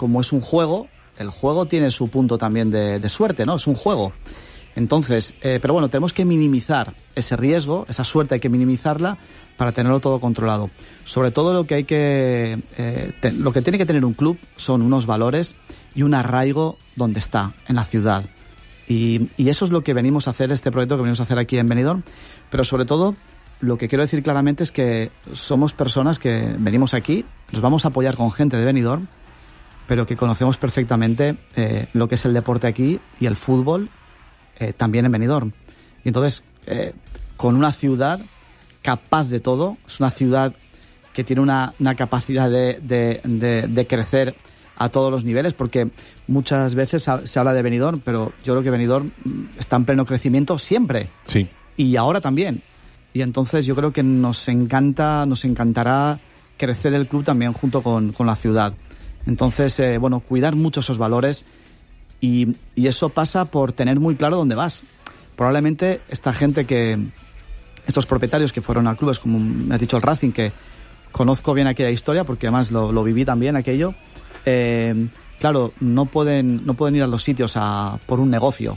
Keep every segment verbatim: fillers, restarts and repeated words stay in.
como es un juego, el juego tiene su punto también de, de suerte, ¿no? Es un juego. Entonces, eh, pero bueno, tenemos que minimizar ese riesgo, esa suerte hay que minimizarla para tenerlo todo controlado. Sobre todo lo que hay que, eh, te, lo que tiene que tener un club son unos valores y un arraigo donde está, en la ciudad. Y, y eso es lo que venimos a hacer, este proyecto que venimos a hacer aquí en Benidorm, pero sobre todo lo que quiero decir claramente es que somos personas que venimos aquí, nos vamos a apoyar con gente de Benidorm, pero que conocemos perfectamente eh, lo que es el deporte aquí y el fútbol eh, también en Benidorm. Y entonces, eh, con una ciudad capaz de todo, es una ciudad que tiene una, una capacidad de, de, de, de crecer a todos los niveles, porque muchas veces se habla de Benidorm, pero yo creo que Benidorm está en pleno crecimiento siempre. Sí. Y ahora también. Y entonces yo creo que nos encanta, nos encantará crecer el club también junto con, con la ciudad. Entonces, eh, bueno, cuidar mucho esos valores y, y eso pasa por tener muy claro dónde vas. Probablemente esta gente que, estos propietarios que fueron a clubes, como me has dicho el Racing, que conozco bien aquella historia porque además lo, lo viví también aquello, eh, claro, no pueden, no pueden ir a los sitios a, por un negocio.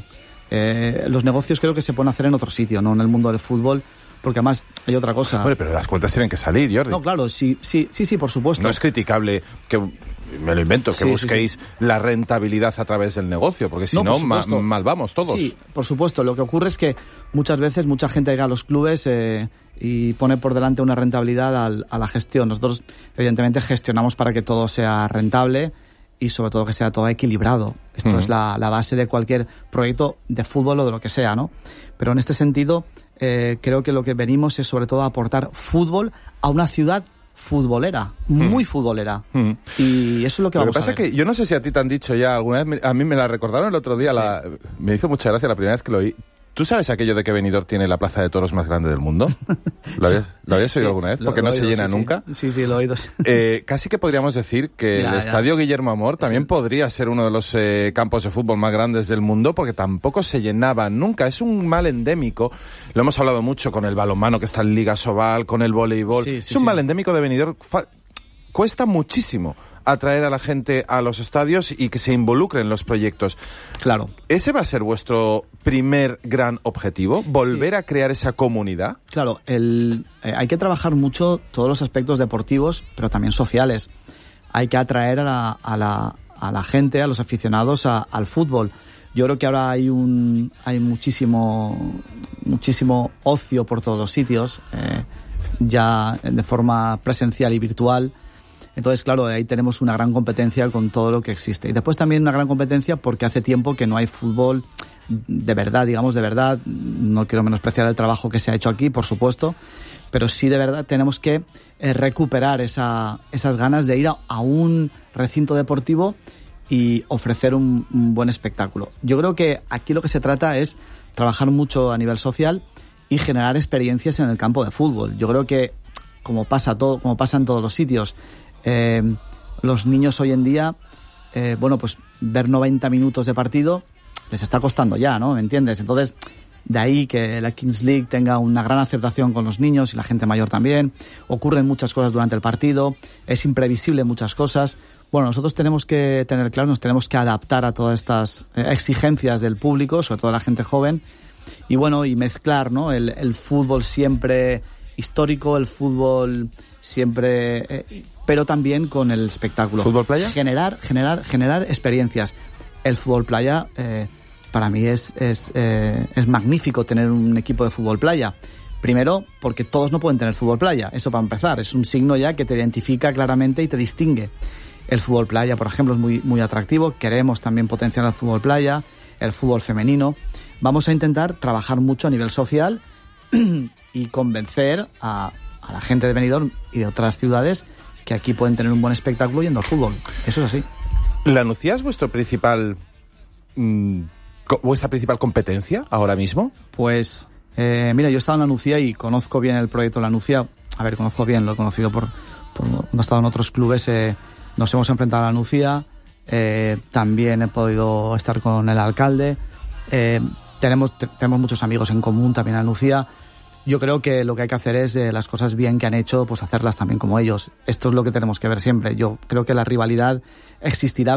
Eh, los negocios creo que se pueden hacer en otro sitio, no en el mundo del fútbol, porque además hay otra cosa. Bueno, pero las cuentas tienen que salir, Jordi. No, claro, sí, sí, sí, sí, por supuesto. No es criticable que, me lo invento, que sí, busquéis sí, sí. la rentabilidad a través del negocio, porque si no, no ma- mal vamos todos. Sí, por supuesto. Lo que ocurre es que muchas veces mucha gente llega a los clubes eh, y pone por delante una rentabilidad al, a la gestión. Nosotros, evidentemente, gestionamos para que todo sea rentable y sobre todo que sea todo equilibrado. Esto uh-huh. es la, la base de cualquier proyecto de fútbol o de lo que sea, ¿no? Pero en este sentido, eh, creo que lo que venimos es sobre todo a aportar fútbol a una ciudad futbolera, muy uh-huh. futbolera. Uh-huh. Y eso es lo que lo vamos que pasa a ver. Es que yo no sé si a ti te han dicho ya alguna vez, a mí me la recordaron el otro día, sí. la, me hizo mucha gracia la primera vez que lo oí. ¿Tú sabes aquello de que Benidorm tiene la plaza de toros más grande del mundo? ¿Lo habías, ¿lo habías oído sí, alguna vez? Porque no oído, se llena sí, nunca. Sí, sí, lo he oído. Sí. Eh, casi que podríamos decir que ya, el Estadio ya. Guillermo Amor también sí. podría ser uno de los eh, campos de fútbol más grandes del mundo, porque tampoco se llenaba nunca. Es un mal endémico. Lo hemos hablado mucho con el balonmano que está en Liga Sobal, con el voleibol. Sí, sí, es un sí. mal endémico de Benidorm. Fa- cuesta muchísimo atraer a la gente a los estadios y que se involucre en los proyectos. Claro. ¿Ese va a ser vuestro primer gran objetivo? ¿Volver sí. a crear esa comunidad? Claro, el, eh, hay que trabajar mucho todos los aspectos deportivos, pero también sociales. Hay que atraer a la, a la, a la gente, a los aficionados a, al fútbol. Yo creo que ahora hay un hay muchísimo muchísimo ocio por todos los sitios, eh, ya de forma presencial y virtual. Entonces, claro, ahí tenemos una gran competencia con todo lo que existe. Y después también una gran competencia porque hace tiempo que no hay fútbol de verdad, digamos de verdad. No quiero menospreciar el trabajo que se ha hecho aquí, por supuesto, pero sí de verdad tenemos que eh, recuperar esa, esas ganas de ir a, a un recinto deportivo y ofrecer un, un buen espectáculo. Yo creo que aquí lo que se trata es trabajar mucho a nivel social y generar experiencias en el campo de fútbol. Yo creo que, como pasa todo, como pasa en todos los sitios, Eh, los niños hoy en día, eh, bueno, pues ver noventa minutos de partido les está costando ya, ¿no? ¿Me entiendes? Entonces, de ahí que la Kings League tenga una gran aceptación con los niños y la gente mayor también. Ocurren muchas cosas durante el partido, es imprevisible muchas cosas. Bueno, nosotros tenemos que tener claro, nos tenemos que adaptar a todas estas eh, exigencias del público, sobre todo la gente joven, y bueno, y mezclar, ¿no? El, el fútbol siempre histórico, el fútbol siempre, eh, pero también con el espectáculo. ¿Fútbol playa? Generar, generar, generar experiencias. El fútbol playa, eh, para mí es es, eh, es magnífico tener un equipo de fútbol playa. Primero, porque todos no pueden tener fútbol playa. Eso para empezar. Es un signo ya que te identifica claramente y te distingue. El fútbol playa, por ejemplo, es muy muy atractivo. Queremos también potenciar el fútbol playa, el fútbol femenino. Vamos a intentar trabajar mucho a nivel social y convencer a, a la gente de Benidorm y de otras ciudades que aquí pueden tener un buen espectáculo yendo al fútbol. Eso es así. ¿La Nucía es vuestro principal, mmm, co- vuestra principal competencia ahora mismo? Pues, eh, mira, yo he estado en la Nucía y conozco bien el proyecto de la Nucía. A ver, conozco bien, lo he conocido por, por cuando he estado en otros clubes. Eh, nos hemos enfrentado a la Nucía. Eh, también he podido estar con el alcalde. Eh, tenemos, te, tenemos muchos amigos en común también en la Nucía. Yo creo que lo que hay que hacer es eh, las cosas bien que han hecho, pues hacerlas también como ellos. Esto es lo que tenemos que ver siempre. Yo creo que la rivalidad existirá